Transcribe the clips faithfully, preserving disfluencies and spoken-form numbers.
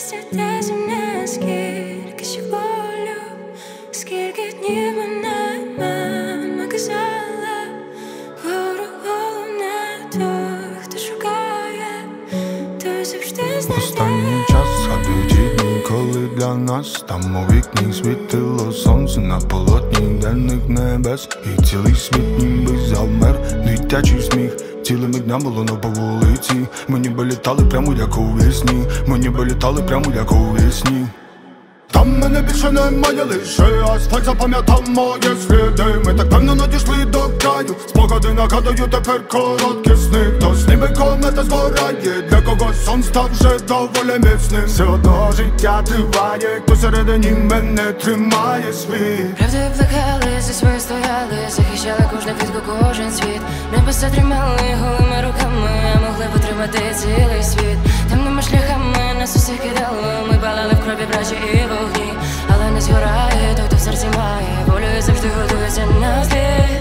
щастя для земне, скільки ще болю, скільки днів мене мама казала, вгору головне той, хто шукає, той завжди знайде. Останній час згадую ті дні, коли для нас там у вікні світило сонце на полотні денних небес, і цілий світ ніби завмер, дитячий сміх. Цілими днями було на по вулиці. Ми ніби літали прямо як у вісні. Ми ніби літали прямо як у вісні. Там мене більше немає, лише асфальт запам'ятав мої сліди. Ми так певно надійшли до краю. Спогади нагадую тепер короткі сни. Хтось ніби комета згорає, для когось сон став вже доволі міцним. Все одно життя триває, хто всередині мене тримає світ. Правди плекали, за своє стояли, захищали кожну квітку, кожен світ. Небеса тримали голими руками, а могли потримати цілий світ. Темними шляхами нас усіх кидало, ми палали в крові вражі і вогні. Але не згорає той, хто в серці має волю і завжди готується на зліт.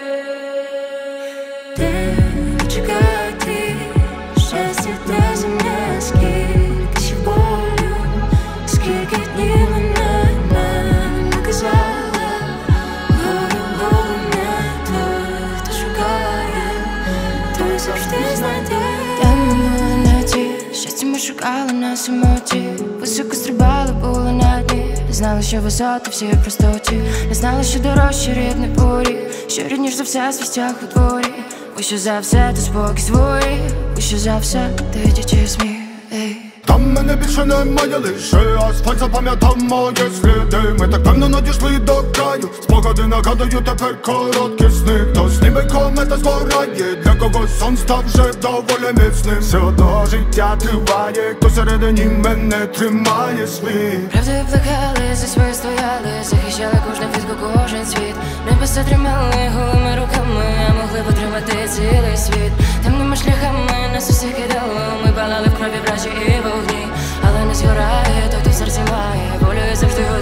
Де чекати щастя для земля, скільки ще болю, скільки днів мене мама казала, вгору головне той, хто шукає, той завжди знайде. Темно на ті, щастя ми шукали на самоті, високо стрибали, були на дні. Не знали, що висоти всі в простоті, не знали, що дорожче рідний поріг, що рідніш за все свістях у дворі. Вище за все, то спокій свої, вище за все, дитячий сміх. Там мене більше немає, лише асфальт запам'ятав мої сліди. Ми так певно надійшли до краю. Спогади нагадую тепер короткі сни. Хтось ніби комета згорає, для когось сон став вже доволі міцним. Все одно життя триває, хто всередині мене тримає світ. Правди плекали, за своє стояли, захищали кожну квітку, кожен світ. Небеса тримали голими руками, а могли потримати цілий світ. Темними шляхами нас усіх кидало, ми палали в крові вражі і вогні. Але не згорає той, хто в серці має волю і завжди